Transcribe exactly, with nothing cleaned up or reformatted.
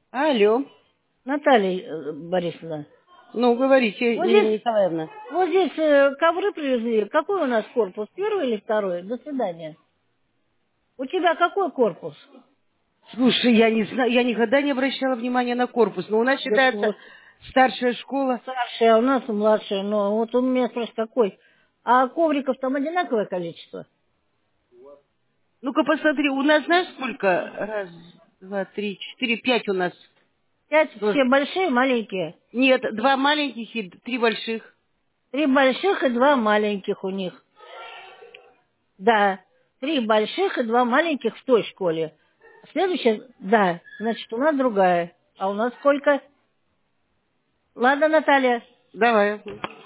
Алло. Наталья э, Борисовна. Ну, говорите, Вот Ирина здесь, Николаевна. вот здесь э, ковры привезли. Какой у нас корпус? Первый или второй? До свидания. У тебя какой корпус? Слушай, я не знаю, я никогда не обращала внимания на корпус, но у нас Да считается вот, старшая школа. старшая, а у нас младшая. Но вот у меня спрашивает, какой? А ковриков там одинаковое количество? Ну-ка посмотри, у нас знаешь сколько? Раз, два, три, четыре, пять у нас. Пять, Ну, все большие, маленькие. нет, два маленьких и три больших. Три больших и два маленьких у них. Да, три больших и два маленьких в той школе. Следующая, да, значит, у нас другая. А у нас сколько? Ладно, Наталья. Давай.